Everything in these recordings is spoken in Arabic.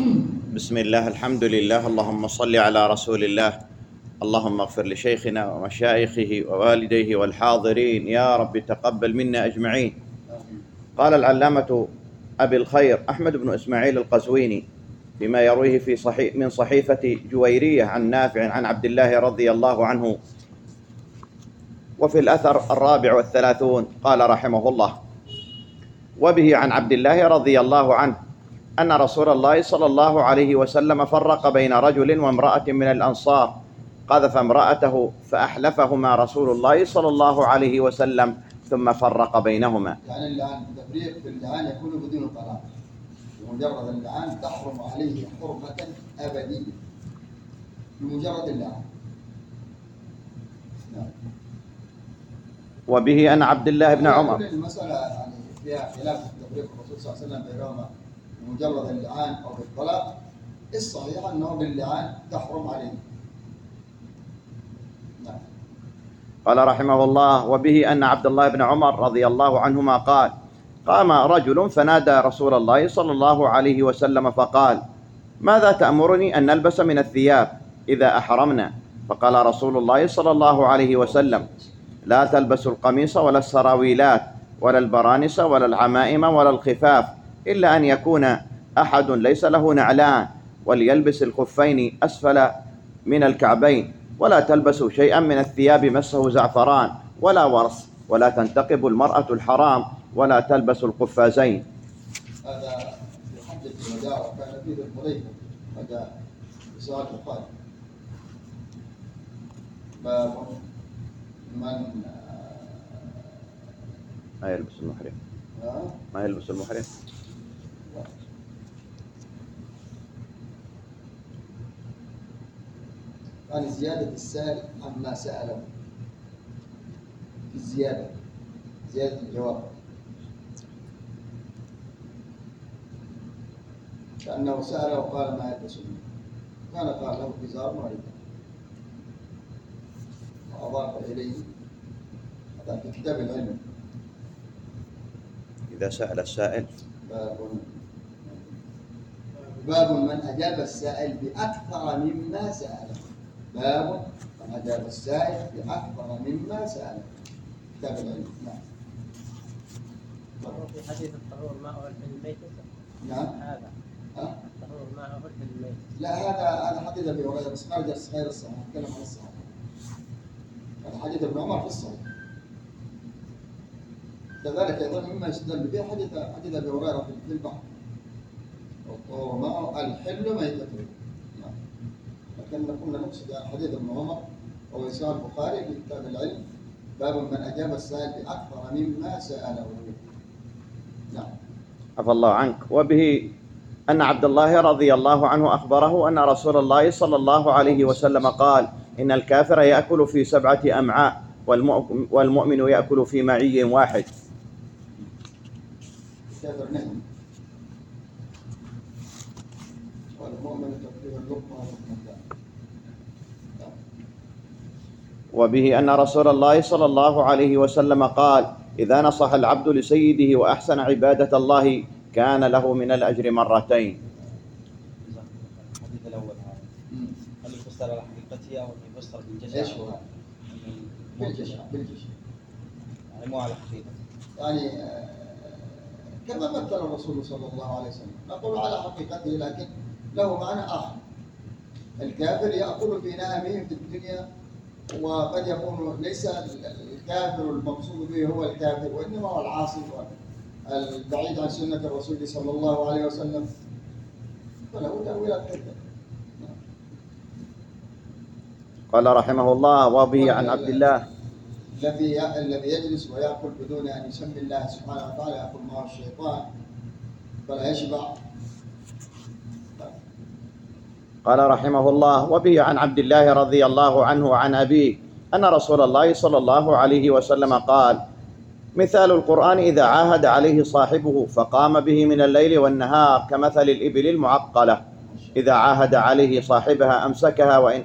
بسم الله، الحمد لله، اللهم صل على رسول الله. اللهم اغفر لشيخنا ومشايخه ووالديه والحاضرين، يا رب تقبل منا أجمعين. قال العلامة أبي الخير أحمد بن إسماعيل القزويني فيما يرويه من صحيفة جويرية عن نافع عن عبد الله رضي الله عنه، وفي الأثر 34 قال رحمه الله: وبه عن عبد الله رضي الله عنه أن رسول الله صلى الله عليه وسلم فرق بين رجل وامرأة من الأنصار، قذف امرأته فأحلفهما رسول الله صلى الله عليه وسلم ثم فرق بينهما. يعني اللعان، التفريق في اللعان يكون بدون طلاق، بمجرد اللعان تحرم عليه حرمة أبدية بمجرد اللعان. نعم. وبه أن عبد الله بن عمر. المسألة يعني فيها خلاف تفريق الرسول صلى الله عليه وسلم بينهما بمجرد اللعان أو بالطلاق. الصحيح أنه باللعان تحرم عليه. نعم. قال رحمه الله: وبه أن عبد الله بن عمر رضي الله عنهما قال: قام رجل فنادى رسول الله صلى الله عليه وسلم فقال: ماذا تأمرني أن نلبس من الثياب إذا أحرمنا؟ فقال رسول الله صلى الله عليه وسلم: لا تلبسوا القميص ولا السراويلات ولا البرانس ولا العمائم ولا الخفاف، إلا أن يكون أحد ليس له نعلان، وليلبس الخفين أسفل من الكعبين، ولا تلبسوا شيئا من الثياب مسه زعفران ولا ورس، ولا تنتقب المرأة الحرام، ولا تلبس القفازين. هذا في حجة الوداع، وكان في ذي الحليفة. هذا سؤال البخاري. باب من ما يلبس المحرم. ما يلبس المحرم. يعني زيادة السائل عما سأله، في زيادة الجواب، كأنه سأله وقال ما يلبس منه، كان قال له إزار ورداء، وأضاف إليه هذا في كتاب العلم. إذا سأل السائل باب من أجاب السائل بأكثر مما سأله. باب من أجاب السائل بأكثر مما سأله، كتاب العلم. نعم. في حديث الطهور ماء الميت. نعم. هذا الطهور ماء الميت. لا، هذا حديث أبي هريرة بس خارج غير الصحيح، نتكلم عن الصحيح. هذا حديث ابن عمر في الصحيح. كذلك أيضا مما يستدل به حديث أبي هريرة في البحر: والطهور ماء الحل ميتته. نعم. لكن كنا نقصد حديث ابن عمر وهو يسأل البخاري في كتاب العلم: باب من أجاب السائل بأكثر مما سأله. نعم. عفى الله عنك. وبه أن عبد الله رضي الله عنه أخبره أن رسول الله صلى الله عليه وسلم قال: إن الكافر يأكل في 7 أمعاء، والمؤمن يأكل في معي واحد. الكافر نهم، والمؤمن تكفيه اللقمة واللقمتان. وبه أن رسول الله صلى الله عليه وسلم قال: إذا نصح العبد لسيده وأحسن عبادة الله كان له من الأجر مرتين. الحديث الأول هذا هل يفسر على حقيقته أو يفسر بالجشع؟ ايش هو؟ بالجشع يعني مو على حقيقته. يعني كما مثل الرسول صلى الله عليه وسلم، نقول على حقيقته لكن له معنى آخر. الكافر يأكل في نعمه في الدنيا، وقد يكون ليس الكافر المقصود به هو الكافر، وإنما هو العاصي البعيد عن سنة الرسول صلى الله عليه وسلم، فله تأويلات كثيرة. قال رحمه الله: وبه عن عبد الله الذي يجلس ويأكل بدون أن يسمي الله سبحانه وتعالى يأكل معه الشيطان فلا يشبع. قال رحمه الله: وبه عن عبد الله رضي الله عنه عن أبيه أن رسول الله صلى الله عليه وسلم قال: مثال القرآن إذا عاهد عليه صاحبه فقام به من الليل والنهار كمثل الإبل المعقلة، إذا عاهد عليه صاحبها أمسكها، وإن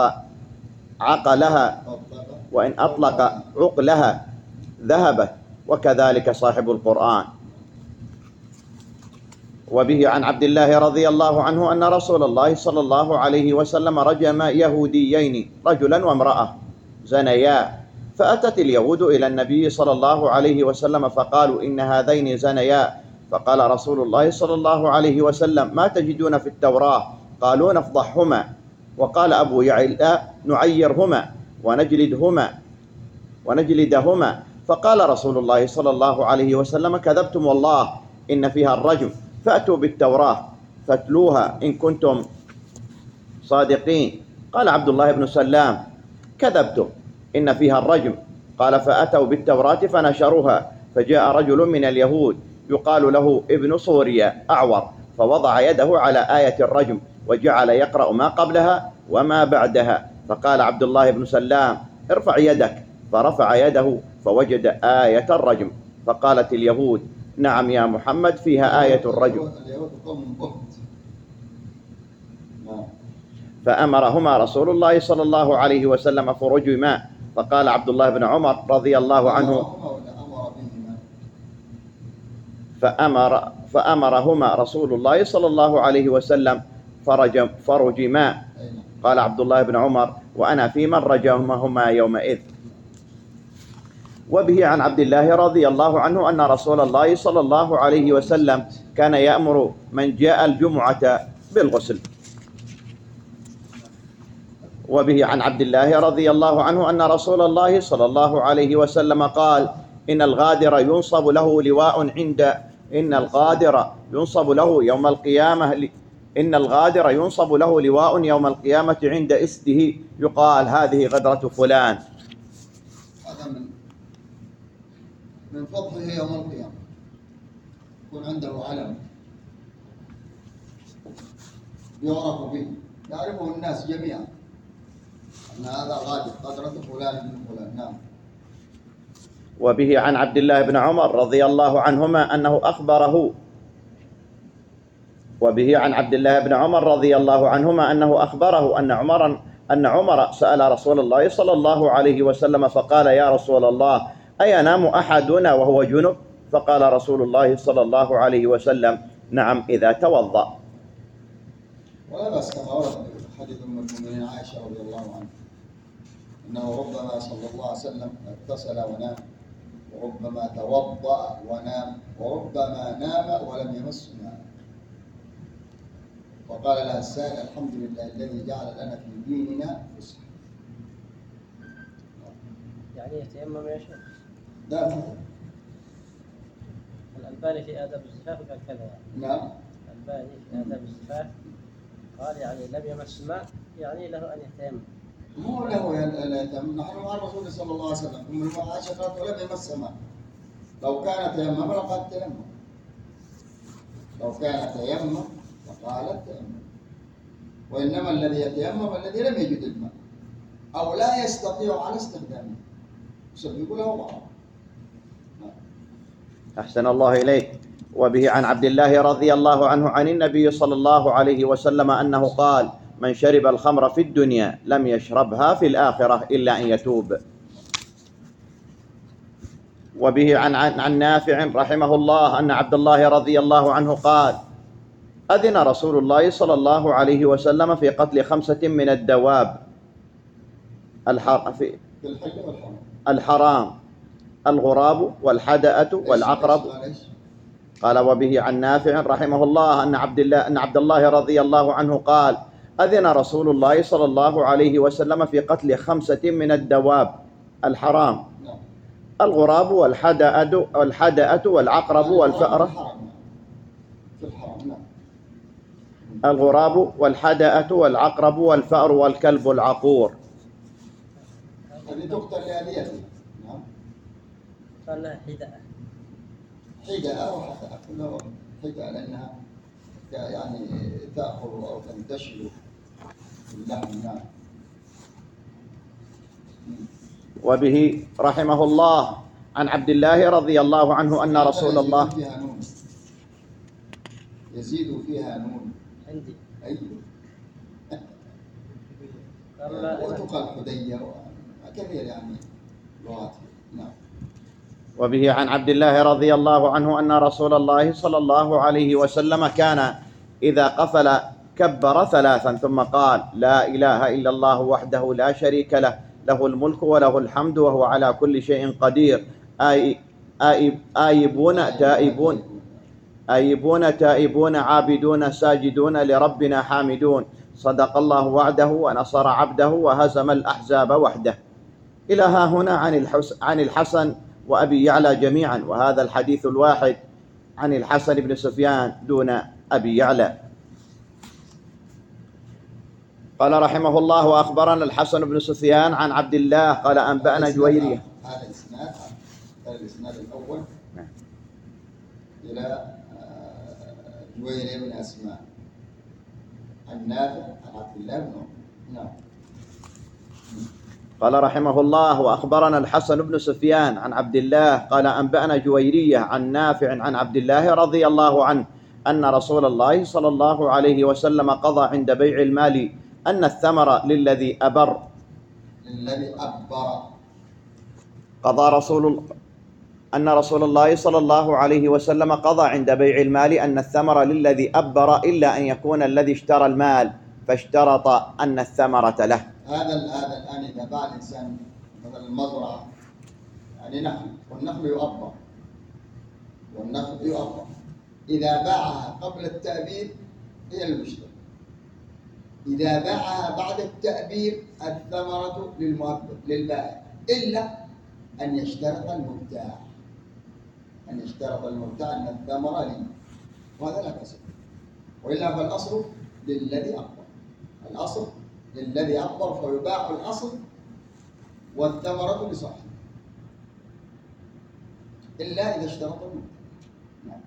أطلق عقلها ذهبت، وكذلك صاحب القرآن. وبه عن عبد الله رضي الله عنه أن رسول الله صلى الله عليه وسلم رجم يهوديين رجلا وامرأة زنيا، فأتت اليهود إلى النبي صلى الله عليه وسلم فقالوا إن هذين زنيا، فقال رسول الله صلى الله عليه وسلم ما تجدون في التوراة؟ قالوا نفضحهما. وقال أبو يعلى نعيرهما ونجلدهما. فقال رسول الله صلى الله عليه وسلم كذبتم والله إن فيها الرجم، فأتوا بالتوراة فاتلوها إن كنتم صادقين. قال عبد الله بن سلام كذبتم إن فيها الرجم. قال فأتوا بالتوراة فنشروها، فجاء رجل من اليهود يقال له ابن صوريا أعور، فوضع يده على آية الرجم وجعل يقرأ ما قبلها وما بعدها، فقال عبد الله بن سلام ارفع يدك، فرفع يده فوجد آية الرجم، فقالت اليهود نعم يا محمد فيها آية الرجم. فأمرهما رسول الله صلى الله عليه وسلم فرجما. فقال عبد الله بن عمر رضي الله عنه فأمرهما رسول الله صلى الله عليه وسلم فرجما. قال عبد الله بن عمر وأنا في من رجمهما يومئذ. وبه عن عبد الله رضي الله عنه أن رسول الله صلى الله عليه وسلم كان يأمر من جاء الجمعة بالغسل. وبه عن عبد الله رضي الله عنه أن رسول الله صلى الله عليه وسلم قال إن الغادر ينصب له لواء يوم القيامة عند إسته يقال هذه غدرة فلان. هذا من فضله يوم القيامة، يكون عنده علم يعرف به، يعرفه الناس جميعا أن هذا غادر غدرة فلان بن فلان. نعم. وبه عن عبد الله بن عمر رضي الله عنهما أنه أخبره أن عمر سأل رسول الله صلى الله عليه وسلم فقال يا رسول الله أينام أحدنا وهو جنب؟ فقال رسول الله صلى الله عليه وسلم نعم إذا توضأ. ولا بأس كما ورد في حديث أم المؤمنين عائشة رضي الله عنها أنه ربما صلى الله عليه وسلم اغتسل ونام، وربما توضأ ونام، وربما نام ولم يمس ماء. وقال لها السائل الحمد لله الذي جعل لنا في ديننا فسحة. يعني يتيمم يا شيخ؟ لا. الألباني في آداب الزفاف قال كذا يعني. نعم. الألباني في آداب الزفاف قال يعني لم يمس ماء يعني له أن يتيمم. مو له أن يتيمم، نحن مع الرسول صلى الله عليه وسلم أم عائشة قالت ولم يمس ماء. لو كان تيمم لقد تيمم. لو كان تيمم فقالت تيمم. وإنما الذي يتيمم الذي لم يجد الماء أو لا يستطيع على استخدامه يسبب له ضرر. أحسن الله إليك. وبه عن عبد الله رضي الله عنه عن النبي صلى الله عليه وسلم أنه قال من شرب الخمر في الدنيا لم يشربها في الآخرة إلا أن يتوب. وبه عن نافع رحمه الله أن عبد الله رضي الله عنه قال أذن رسول الله صلى الله عليه وسلم في قتل 5 من الدواب الحرام الغراب والحدأة والعقرب. قال وبه عن نافع رحمه الله أن عبد الله رضي الله عنه قال أذن رسول الله صلى الله عليه وسلم في قتل 5 من الدواب الحرام الغراب والحدأة والعقرب والفأرة. الغراب والحدأة والعقرب والفأر والكلب العقور. هذه تقتل لآليته. نعم. قال لها حدأة. حدأة وحدأة كلها حدأة لأنها يعني تأخذ أو تنتشر اللحم. نعم. وبه رحمه الله عن عبد الله رضي الله عنه أن رسول الله يزيد فيها نون عندي. أيوه. وتقال حدية كثير يعني لغات. نعم. وبه عن عبد الله رضي الله عنه أن رسول الله صلى الله عليه وسلم كان إذا قفل كبر ثلاثا ثم قال: لا إله إلا الله وحده لا شريك له، له الملك وله الحمد وهو على كل شيء قدير، آيبون تائبون عابدون ساجدون لربنا حامدون، صدق الله وعده ونصر عبده وهزم الأحزاب وحده. إلى ها هنا عن الحسن وأبي يعلى جميعا، وهذا الحديث الواحد عن الحسن بن سفيان دون أبي يعلى. قال رحمه الله: وأخبرنا الحسن بن سفيان عن عبد الله قال أنبأنا جويرية. هذا الإسناد الأول إلى جويرية بن أسماء عن نافع عن عبد الله بن عمر. نعم. قال رحمه الله: وأخبرنا الحسن بن سفيان عن عبد الله قال أنبأنا جويرية عن نافع عن عبد الله رضي الله عنه أن رسول الله صلى الله عليه وسلم قضى عند بيع المال أن الثمر للذي أبر. أن رسول الله صلى الله عليه وسلم قضى عند بيع المال أن الثمر للذي أبر إلا أن يكون الذي اشترى المال فاشترط أن الثمرة له. هذا الآن إذا باع الإنسان مثلا المزرعة يعني نخل، والنخل يؤبر، إذا باعها قبل التأبير هي المشتري، إذا باعها بعد التأبير الثمرة للبائع، إلا أن يشترط المبتاع أن الثمرة لي، وهذا لا بأس، وإلا فالأصل للذي أبر، فيباع الأصل والثمرة لصاحبه إلا إذا اشترط المبتاع.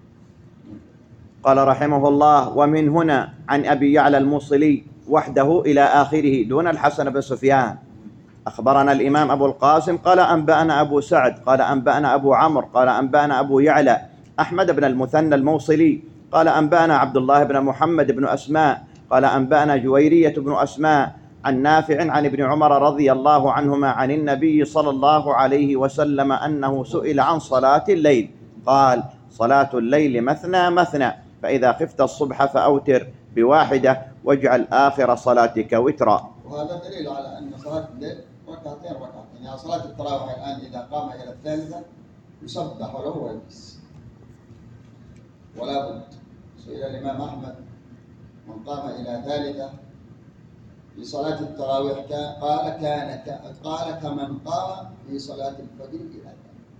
قال رحمه الله: ومن هنا عن أبي يعلى الموصلي وحده إلى آخره دون الحسن بن سفيان. أخبرنا الإمام أبو القاسم قال أنبأنا أبو سعد قال أنبأنا أبو عمرو قال أنبأنا أبو يعلى أحمد بن المثنى الموصلي قال أنبأنا عبد الله بن محمد بن أسماء قال أنبأنا جويرية بن أسماء عن نافع عن ابن عمر رضي الله عنهما عن النبي صلى الله عليه وسلم أنه سئل عن صلاة الليل قال: صلاة الليل مثنى مثنى، فإذا خفت الصبح فأوتر بواحدة واجعل آخر صلاتك وترا. وهذا دليل على أن صلاة الليل ركعتين، يعني صلاة التراويح الآن إذا قام إلى الثالثة يسبح له ويجلس ولا بد. سئل الإمام أحمد من قام إلى ثالثة في صلاة التراويح قال كمن قام في صلاة الفجر إلى ثالثة،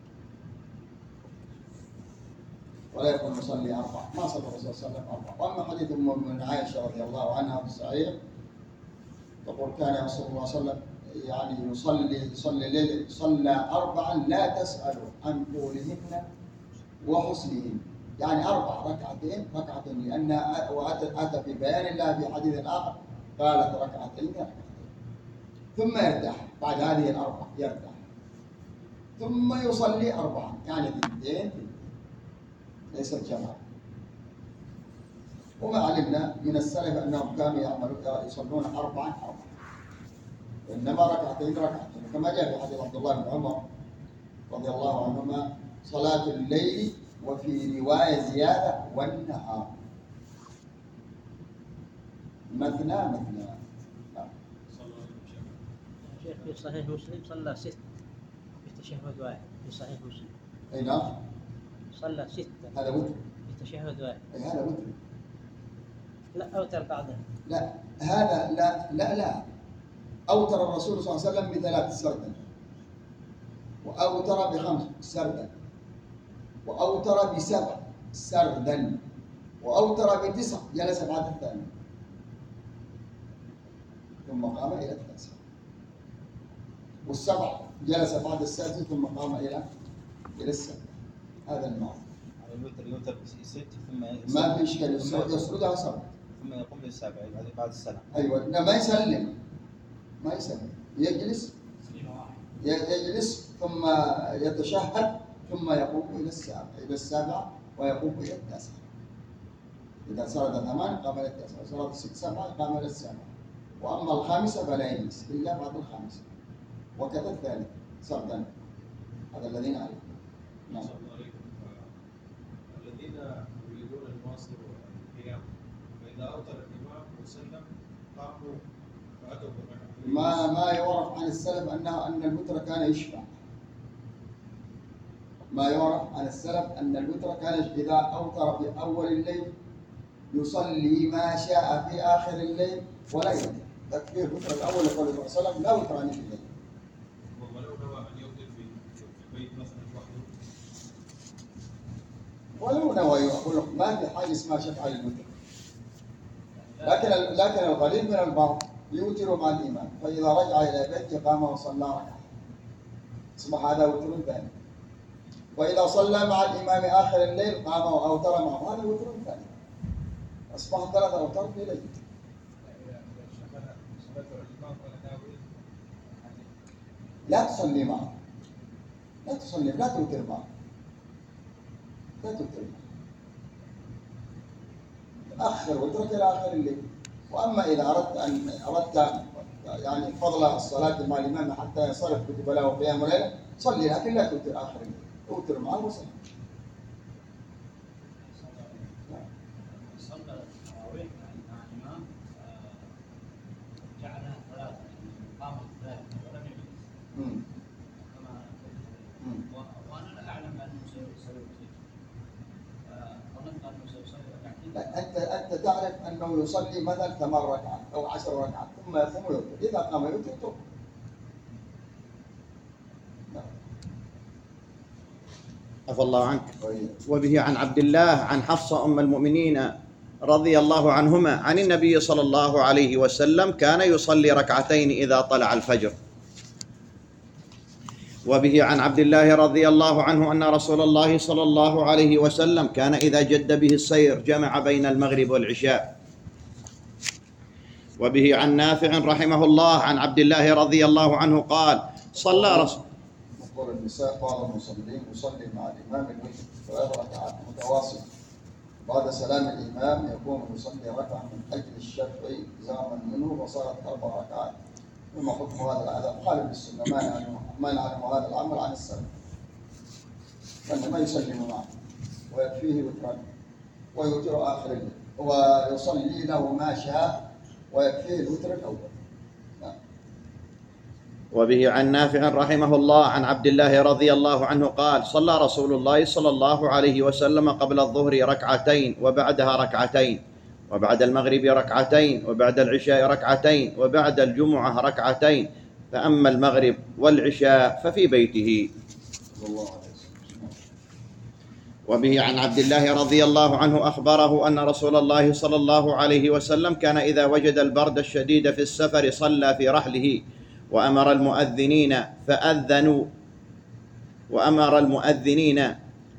ولا يكون يصلي أربعة، ما صلى الرسول صلى الله عليه وسلم أربعة. وأما حديث أم عائشة رضي الله عنها في الصحيح تقول كان رسول الله صلى الله عليه وسلم يعني يصلي الليل صلى أربعا لا تسألوا عن طولهن وحسنهن، يعني ركعتين لأنها أتى في بيان الله في حديث آخر قالت ركعتين ثم يرتاح بعد هذه الأربع، يرتاح ثم يصلي أربعا، يعني اثنتين ليس الجماعة. وما علمنا من السلف أنهم كانوا يصلون أربعا، إنما ركعتين كما جاء في حديث عبد الله بن عمر رضي الله عنهما: صلاة الليل، وفي رواية زيادة والنهار مثنى. شيخ في صحيح مسلم صلى 6 في تشهد واحد في صحيح مسلم. أي نعم. صلى 6 هذا وتر في تشهد واحد. أي هذا وتر. لا أوتر بعده. لا هذا لا أوتر الرسول صلى الله عليه وسلم ب3 سردا، وأوتر ب5 سردا، وأوتر ب7 سردا، وأوتر ب9 جلس بعد الثاني ثم قام إلى التاسع، وال7 جلس بعد السادس ثم قام إلى السابع. هذا المعنى. الوتر يسجد ثم ما في إشكال، يسردها سرد ثم يقوم للسابع بعد السلام. أيوة. لا ما يسلم، يجلس ثم يتشهد ثم يقوم إلى السابع ويقوم إلى التاسع. إذا سرد 8 قام إلى التاسع، سرد 6 7 قام إلى السابع، وأما الخامسة فلا يجلس إلا بعد الخامسة، وكذا الثالث سردا. هذا الذي نعرف. نعم. الذين يريدون أن يواصلوا القيام فإذا أوتر الإمام وسلم قاموا فأتوا بالركعة. ما يعرف عن السلف أن الوتر كان يشفع. ما يعرف عن السلف أن الوتر كان إذا أوتر في أول الليل يصلي ما شاء في آخر الليل ولا يوتر. تكبير الوتر الأول يقول الرسول صلى الله عليه وسلم لا وتر عن في الليل. ولو نوى أن يوتر في البيت مثلا وحده. ولو نوى يقول ما في حاجة اسمها شفع للوتر. لكن الغالب من البعض يوتر مع الإمام، فإذا رجع إلى بيته قام وصلى ركعة أصبح هذا وتر ثاني. وإذا صلى مع الإمام آخر الليل قام وأوتر معه هذا وتر ثاني. أصبح 3 أوتار في ليل. لا تصلي معه، لا توتر معه، أخر وترك إلى آخر الليل. وأما إذا أردت يعني فضل الصلاة مع الإمام حتى ينصرف كتب له قيام الليل صلي، لكن لا توتر آخر الليل، توتر معه وصلي. صلى التراويح مع الإمام جعلها 3 قامت 3 ولم يجلس كما وأنا لا أعلم أنه سيصلي ظننت أنه سيصلي ركعتين. أنت تعرف أنه يصلي مثلا 8 ركعات أو 10 ركعات ثم يقوم يوتر، إذا قام يوتر ترك. عفى الله عنك. وبه عن عبد الله عن حفصة أم المؤمنين رضي الله عنهما عن النبي صلى الله عليه وسلم كان يصلي ركعتين إذا طلع الفجر. وبه عن عبد الله رضي الله عنه أن رسول الله صلى الله عليه وسلم كان إذا جد به السير جمع بين المغرب والعشاء. وبه عن نافع رحمه الله عن عبد الله رضي الله عنه قال صلى رسول يقول النساء بعض المصلين يصلي مع الإمام الوتر 3 ركعات متواصلة، بعد سلام الإمام يقوم يصلي ركعة من أجل الشفع زاما منه وصارت 4 ركعات. وما حكم هذا مخالف للسنة، ما نعلم هذا العمل عن السلف، فإنما يسلم معه ويكفيه وترا ويوتر آخر الليل ويصلي له ما شاء ويكفيه الوتر الأول. وبه عن نافع رحمه الله عن عبد الله رضي الله عنه قال صلى رسول الله صلى الله عليه وسلم قبل الظهر ركعتين وبعدها ركعتين، وبعد المغرب ركعتين، وبعد العشاء ركعتين، وبعد الجمعة ركعتين، فأما المغرب والعشاء ففي بيته. وبه عن عبد الله رضي الله عنه أخبره أن رسول الله صلى الله عليه وسلم كان إذا وجد البرد الشديد في السفر صلى في رحله وأمر المؤذنين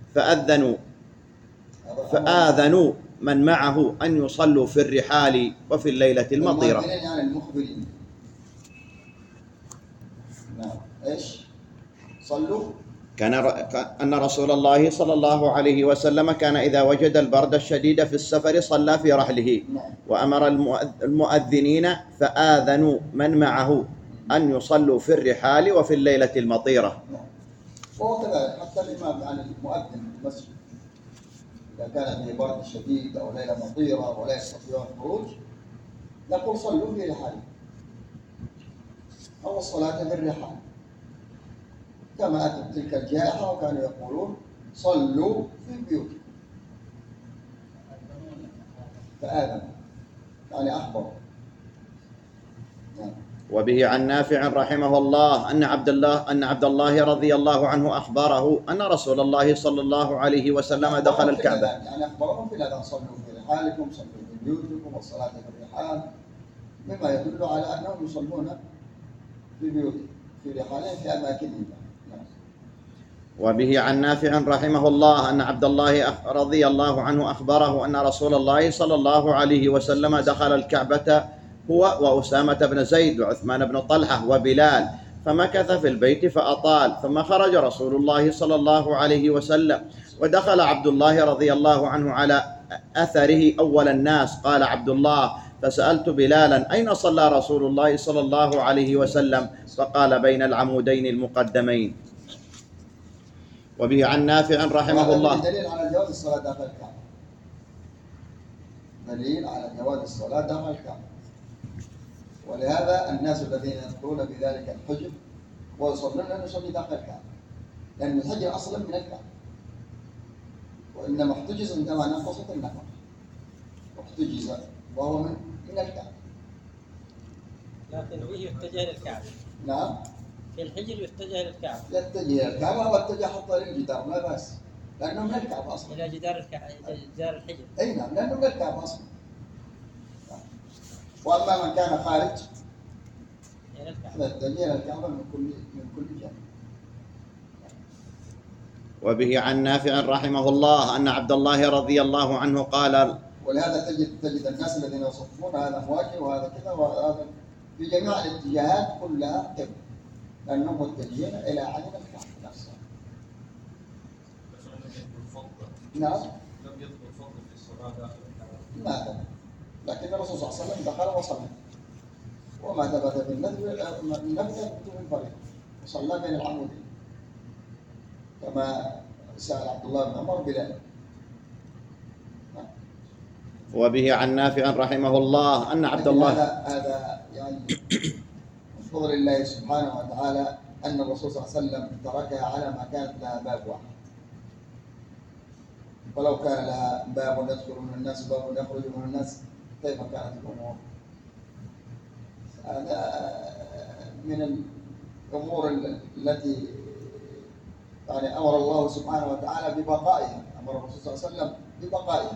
فآذنوا من معه أن يصلوا في الرحال وفي الليلة المطيرة. يعني المخبرين. نعم. إيش؟ صلوا. أن رسول الله صلى الله عليه وسلم كان إذا وجد البرد الشديد في السفر صلى في رحله وأمر المؤذنين فآذنوا من معه أن يصلوا في الرحال وفي الليلة المطيرة. وهو كذلك حتى الإمام يعني المؤذن في المسجد إذا كان في برد شديد أو ليلة مطيرة ولا يستطيعون الخروج نقول صلوا في رحال أو الصلاة في الرحال، كما أتت تلك الجائحة وكانوا يقولون صلوا في بيوتكم فآذنوا يعني أخبروا. وبه عن نافع رحمه الله أن عبد الله رضي الله عنه أخبره أن رسول الله صلى الله عليه وسلم دخل الكعبة. يعني أخبرهم في الأذان صلوا في رحالكم، صلوا في بيوتكم، والصلاة في الرحال، مما يدل على أنهم يصلون في بيوتهم في رحالهم في أماكنهم. وبه عن نافع رحمه الله أن عبد الله رضي الله عنه أخبره أن رسول الله صلى الله عليه وسلم دخل الكعبة هو وأسامة بن زيد وعثمان بن طلحة وبلال فمكث في البيت فأطال، ثم خرج رسول الله صلى الله عليه وسلم ودخل عبد الله رضي الله عنه على أثره أول الناس. قال عبد الله: فسألت بلالا: أين صلى رسول الله صلى الله عليه وسلم؟ فقال: بين العمودين المقدمين. وبه عن نافع رحمه الله. دليل على جواز الصلاة داخل الكعبة. دليل على جواز الصلاة داخل الكعبة. ولهذا الناس الذين يدخلون بذلك الحجر ويصلون لن يصلي داخل الكعبة، لأن الحجر أصلا من الكعبة، وإنما احتجز عندما نقصت النفقة، احتجز وهو من الكعبة. لكن فيه يتجه للكعبة. نعم. في الحجر يتجه للكعبة. يتجه للكعبة واتجه حتى للجدار لا بأس، لأنه من الكعبة أصلا. إلى جدار الحجر. أي نعم، لأنه من الكعبة أصلا. وأما من كان خارج يتجه للكعبة من كل جانب. وبه عن نافع رحمه الله أن عبد الله رضي الله عنه قال. ولهذا تجد الناس الذين يصفون هذا مواجه وهذا كذا وهذا في جميع الاتجاهات كلها قبل، لأنهم متجهين إلى عين الكعبة نفسها. نعم. لم يذكر فضل في الصلاة داخل الكعبة. ماذا؟ لكن الرسول صلى الله عليه وسلم دخل وصلى، وما ثبت في النفل يثبت من فريق، وصلى بين العمودين كما سأل عبد الله بن عمر بلال. وبه عن نافع رحمه الله أن عبد الله. هذا يعني من فضل الله سبحانه وتعالى أن الرسول صلى الله عليه وسلم تركها على ما كانت لها باب واحد، ولو كان لها باب يدخل من الناس وباب يخرج من الناس كيف كانت الأمور؟ هذا من الأمور التي يعني أمر الله سبحانه وتعالى ببقائها، أمر الرسول صلى الله عليه وسلم ببقائها.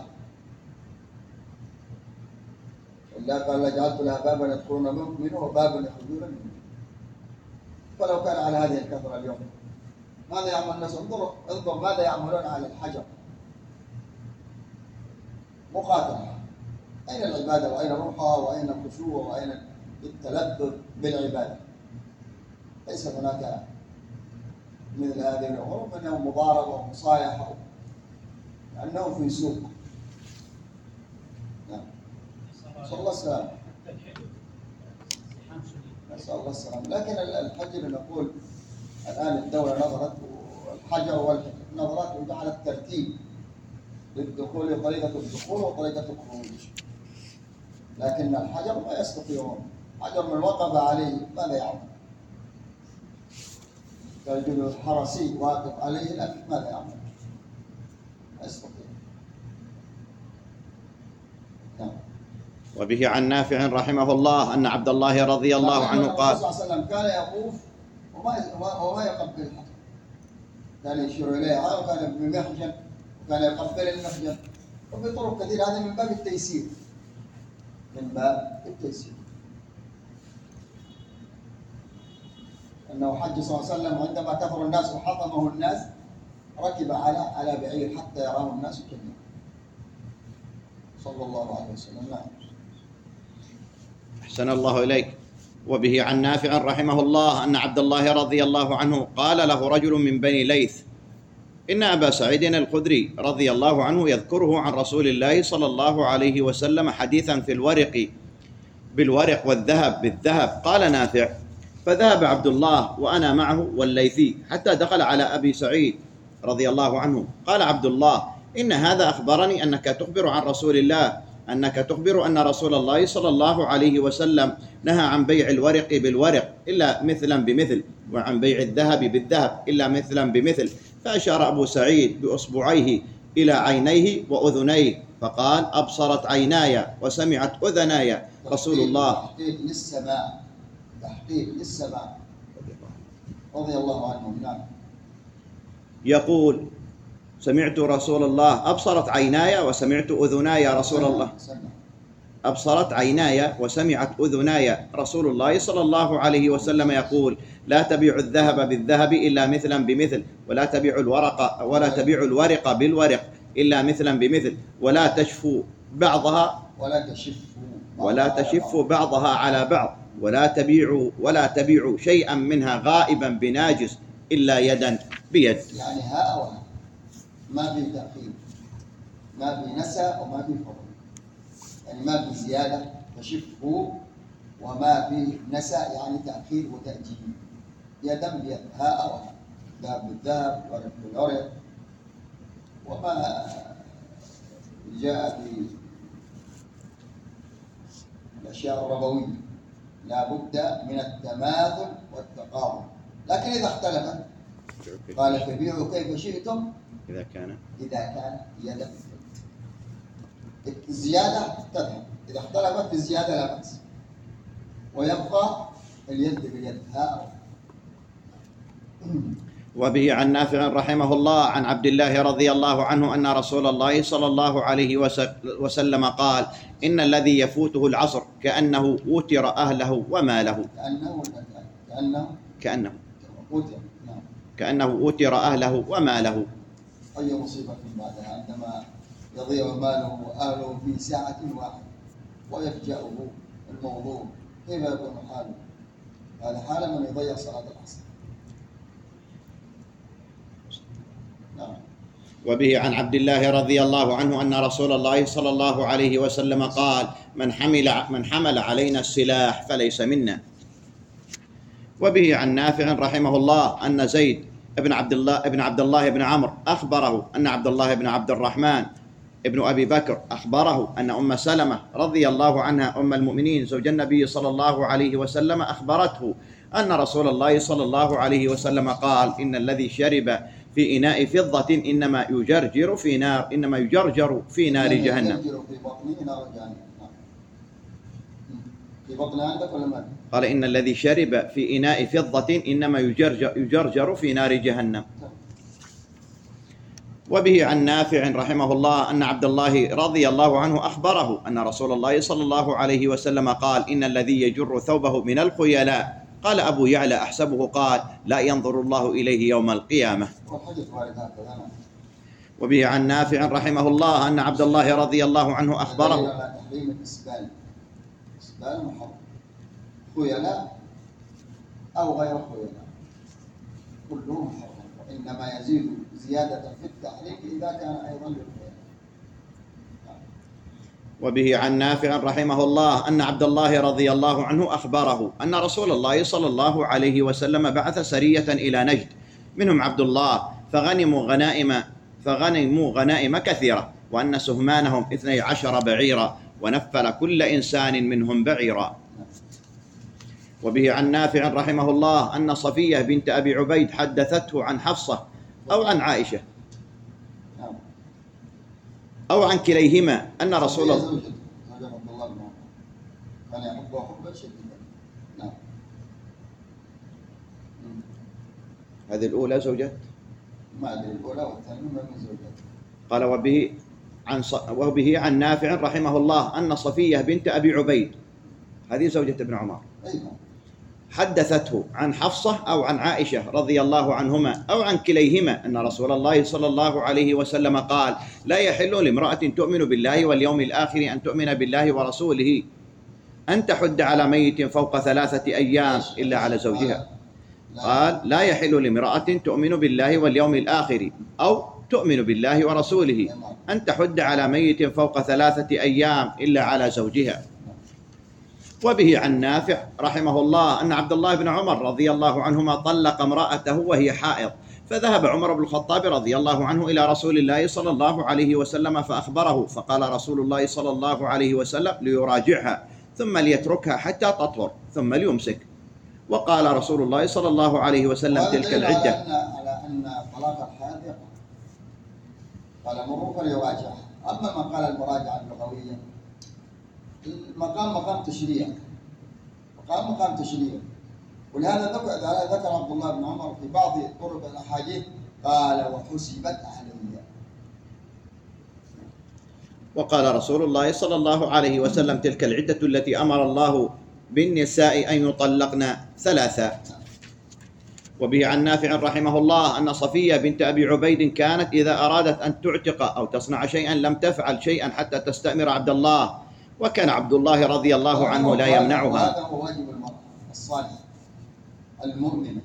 إلا قال لجعلت لها بابا يدخلون منه وبابا يخرجون منه. فلو كان على هذه الكثرة اليوم ماذا يعمل الناس؟ انظر ماذا يعملون على الحجر، مقاتلة. أين العبادة وأين روحها وأين الخشوع وأين التلذذ بالعبادة؟ ليس هناك مثل هذه الأمور، منهم مضاربة ومصايحة لأنهم في سوق. نعم. نسأل الله السلامة. نسأل الله السلامة. لكن الحجر نقول الآن الدولة نظرت الحجر والحجر نظرت وجعلت ترتيب للدخول، طريقة الدخول وطريقة الخروج، لكن الحجر ما يستطيعون. حجر من وقف عليه ماذا يعمل؟ تجد الحرسي واقف عليه لكن ماذا يعمل؟ لا يستطيع. نعم. وبه عن نافع رحمه الله أن عبد الله رضي الله عنه قال. الرسول صلى الله عليه وسلم كان يطوف وما يقبل الحجر، كان يشير إليه وكان بمحجن وكان يقبل المحجن، وفي طرق كثيرة. هذا من باب التيسير، من باب التيسير. أنه حج صلى الله عليه وسلم عندما كثر الناس وحطمه الناس ركب على بعير حتى يراه الناس جميعا صلى الله عليه وسلم. نعم. أحسن الله إليك. وبه عن نافع رحمه الله أن عبد الله رضي الله عنه قال له رجل من بني ليث إن أبا سعيد الخدري رضي الله عنه يذكره عن رسول الله صلى الله عليه وسلم حديثا في الورق بالورق والذهب بالذهب. قال نافع فذهب عبد الله وأنا معه والليثي حتى دخل على أبي سعيد رضي الله عنه. قال عبد الله إن هذا أخبرني أنك تخبر عن رسول الله، أنك تخبر أن رسول الله صلى الله عليه وسلم نهى عن بيع الورق بالورق إلا مثلا بمثل، وعن بيع الذهب بالذهب إلا مثلا بمثل. فأشار أبو سعيد بأصبعيه إلى عينيه وأذنيه فقال أبصرت عيناي وسمعت أذناي رسول الله. تحقيق للسماء، تحقيق للسماء رضي الله عنهم. نعم. يقول سمعت رسول الله أبصرت عيناي وسمعت أذناي رسول الله، أبصرت عيناي وسمعت أذناي رسول الله صلى الله عليه وسلم يقول لا تبيع الذهب بالذهب إلا مثلا بمثل، ولا تبيع الورق بالورق إلا مثلا بمثل، ولا تشفوا بعضها بعضها على بعض، ولا تبيعوا شيئا منها غائبا بناجس إلا يدا بيد. يعني ها ما في تأخير، ما في نسى وما في فضل، يعني ما في زيادة تشفه وما في نسى يعني تأخير وتأجيل، يدا بيد ها. ذهب بالذهب، ورق بالورق، وما جاء في الأشياء الربوية لا بد من التماثل والتقابل. لكن إذا اختلفت قال فبيعوا كيف شئتم إذا كان يدا باليد. الزيادة تذهب، إذا اختلفت في الزيادة لا بأس، ويبقى اليد باليد. وبه عن نافع رحمه الله عن عبد الله رضي الله عنه أن رسول الله صلى الله عليه وسلم قال: إن الذي يفوته العصر كأنه وتر أهله وماله. كأنه وتر أهله وماله. أي مصيبة بعدها عندما يضيع ماله وأهله في ساعة واحدة ويفجأه الموضوع، كيف يكون حاله؟ هذا حال من يضيع صلاة العصر. وبه عن عبد الله رضي الله عنه أن رسول الله صلى الله عليه وسلم قال: من حمل علينا السلاح فليس منا. وبه عن نافع رحمه الله أن زيد بن عبد الله بن عمرو أخبره أن عبد الله بن عبد الرحمن ابن أبي بكر أخبره أن أم سلمة رضي الله عنها أم المؤمنين زوج النبي صلى الله عليه وسلم أخبرته أن رسول الله صلى الله عليه وسلم قال: إن الذي شرب في إناء فضة إنما يجرجر في نار جهنم. في بطن عندك ولا ما؟ قال: إن الذي شرب في إناء فضة إنما يجرجر في نار جهنم. وبه عن نافع رحمه الله أن عبد الله رضي الله عنه أخبره أن رسول الله صلى الله عليه وسلم قال: إن الذي يجر ثوبه من الخيلاء. قال أبو يعلى أحسبه قال: لا ينظر الله إليه يوم القيامة. وبه عن نافع رحمه الله أن عبد الله رضي الله عنه أخبره تحريم الإسبال محرم، خيلاء أو غير خيلاء كله محرم، وإنما يزيد زيادة في التحريم إذا كان أيضا للخيلاء. وبه عن نافع رحمه الله أن عبد الله رضي الله عنه أخبره أن رسول الله صلى الله عليه وسلم بعث سرية إلى نجد منهم عبد الله فغنموا غنائم كثيرة، وأن سهمانهم 12 بعيرا، ونفل كل إنسان منهم بعيرا. وبه عن نافع رحمه الله أن صفية بنت أبي عبيد حدثته عن حفصة أو عن عائشة أو عن كليهما أن رسول الله كان يحبه حبا شديدا. نعم. هذه الأولى زوجة؟ ما أدري الأولى والثانية من زوجته. قال: وبه عن نافع رحمه الله أن صفية بنت أبي عبيد هذه زوجة ابن عمر حدثته عن حفصة أو عن عائشة رضي الله عنهما أو عن كليهما أن رسول الله صلى الله عليه وسلم قال: لا يحل لامرأة تؤمن بالله واليوم الآخر أن تؤمن بالله ورسوله أن تحد على ميت فوق 3 أيام إلا على زوجها. قال: لا يحل لامرأة تؤمن بالله واليوم الآخر أو تؤمن بالله ورسوله أن تحد على ميت فوق 3 أيام إلا على زوجها. وبه عن نافع رحمه الله أن عبد الله بن عمر رضي الله عنهما طلق امرأته وهي حائض، فذهب عمر بن الخطاب رضي الله عنه إلى رسول الله صلى الله عليه وسلم فأخبره، فقال رسول الله صلى الله عليه وسلم: ليراجعها ثم ليتركها حتى تطهر ثم ليمسك. وقال رسول الله صلى الله عليه وسلم: تلك العدة. على أن طلاق الحائض يقع، قال: مروا فليراجعها. أما ما قال المراجعة اللغوية، مقام تشريع، مقام تشريع. ولهذا ذكر عبد الله بن عمر في بعض طرق الأحاديث قال: وحسبت أهلية. وقال رسول الله صلى الله عليه وسلم: تلك العدة التي أمر الله بالنساء أن يطلقن 3. وبه عن نافع رحمه الله أن صفية بنت أبي عبيد كانت إذا أرادت أن تعتق أو تصنع شيئا لم تفعل شيئا حتى تستأمر عبد الله، وكان عبد الله رضي الله عنه لا يمنعها. هذا هو واجب المرأة الصالحة المؤمنة،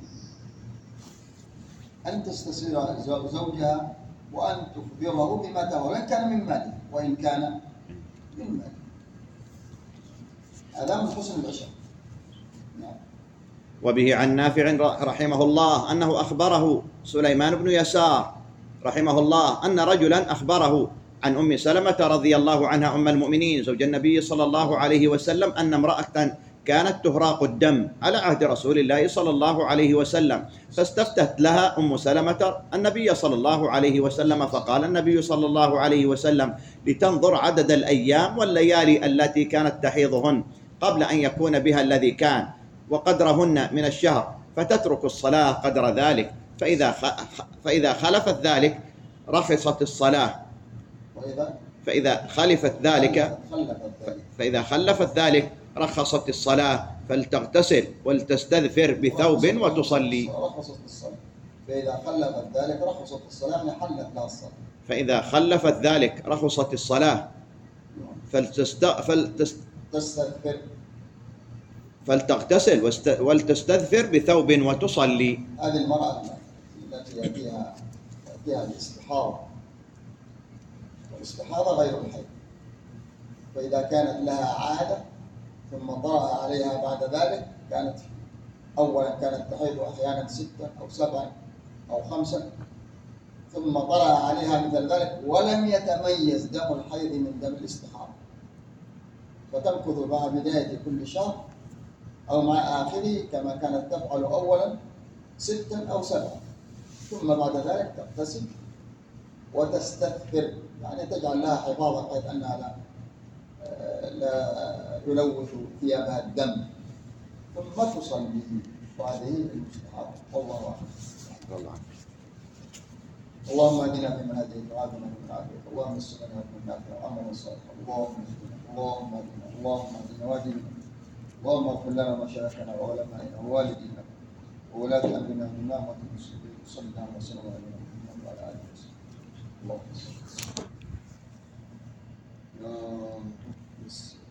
أن تستسير زوجها وأن تخبره بما ترى، وإن كان من ماله وإن كان من ماله. هذا من حسن العشرة. نعم. وبه عن نافع رحمه الله أنه أخبره سليمان بن يسار رحمه الله أن رجلا أخبره عن أم سلمة رضي الله عنها أم المؤمنين زوج النبي صلى الله عليه وسلم أن امرأة كانت تهراق الدم على عهد رسول الله صلى الله عليه وسلم، فاستفتت لها أم سلمة النبي صلى الله عليه وسلم، فقال النبي صلى الله عليه وسلم لتنظر عدد الأيام والليالي التي كانت تحيضهن قبل أن يكون بها الذي كان وقدرهن من الشهر، فتترك الصلاة قدر ذلك، فإذا خلفت ذلك رخصت الصلاة، فإذا خلفت ذلك رخصت الصلاة، فلتغتسل ولتستذفر بثوب وتصلي. رخصت الصلاة. فإذا خلفت ذلك رخصت الصلاة يعني حلت لها الصلاة. فإذا خلفت ذلك رخصت الصلاة فلتغتسل ولتستذفر بثوب وتصلي. هذه المرأة التي يأتيها الاستحاضة، والاستحاضة غير الحيض، فإذا كانت لها عادة ثم طرأ عليها بعد ذلك أولا كانت تحيض أحيانا 6 أو 7 أو 5، ثم طرأ عليها مثل ذلك ولم يتميز دم الحيض من دم الاستحاضة، فتمكث مع بداية كل شهر أو مع آخره كما كانت تفعل أولا 6 أو 7، ثم بعد ذلك تغتسل وتستثفر، يعني تجعل لها حفاظا بحيث أنها لا يلوث ثيابها الدم، ثم تصلي، وهذه المستحاضة. والله أعلم. اللهم اهدنا فيمن هديت وعافنا فيمن عافيت، اللهم استرنا فيمن عافيت وامرنا صالحا، اللهم اهدنا واهدنا، اللهم اغفر لنا مشايخنا وعلمائنا ووالدينا وولاة امرنا من نعمة المسلمين، صلى الله وسلم على محمد وعلى اله وصحبه. اللهم صل.